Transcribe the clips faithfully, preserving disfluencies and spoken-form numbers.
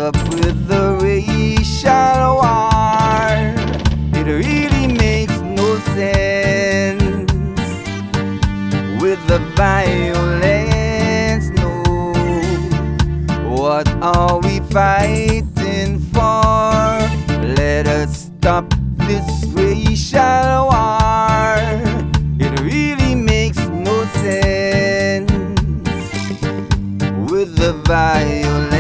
up with the racial war? It really makes no sense. With the violence, no. What are we fighting for? Let us stop this racial war. It really makes no sense. With the violence,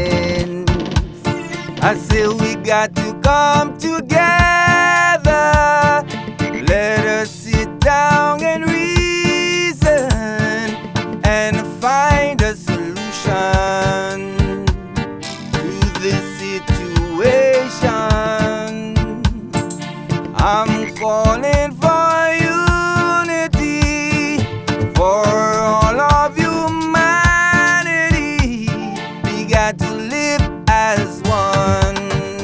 I say we got to come together. Let us sit down and reason and find a solution to this situation. I'm calling for unity for all of humanity. We got to live as one,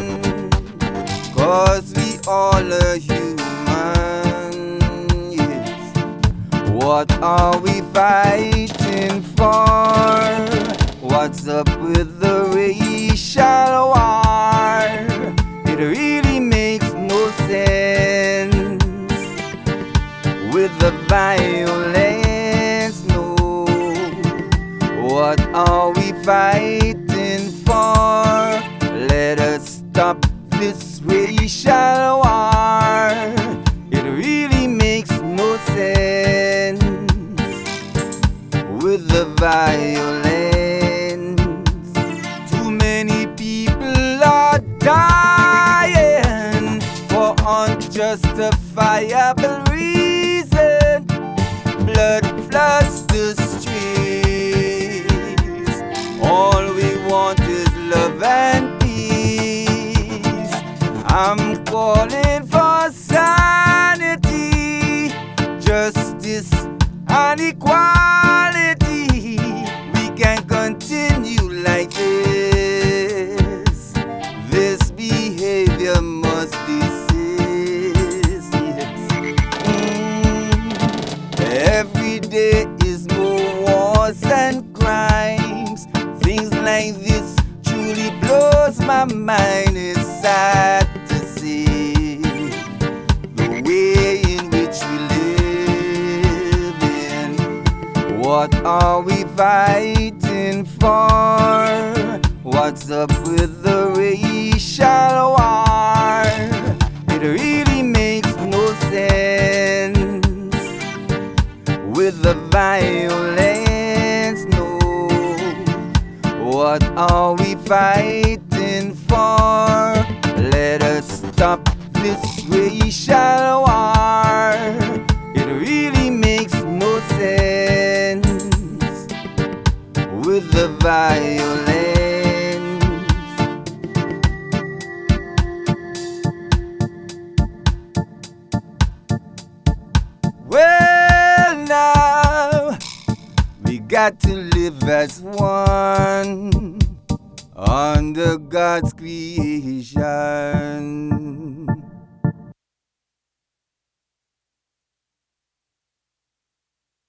'cause we all are human, yes. What are we fighting for? What's up with the racial war? It really makes no sense. With the violence, no. What are we fighting for? Let us stop this racial war. It really makes no sense. With the violence, too many people are dying for unjustifiable reason. Blood floods the streets. All we want is love and peace. I'm calling for sanity, justice and equality. We can't continue like this. This behavior must desist. Yes. Mm. Every day is more wars and crimes. Things like this truly blows my mind. It's sad to see the way in which we live in. What are we fighting for? What's up with the racial war? It really makes no sense. With the violence, no. What are we fighting for? Let us stop this racial war. It really makes no sense. With the violence. Well, now we got to live as one under God's creation.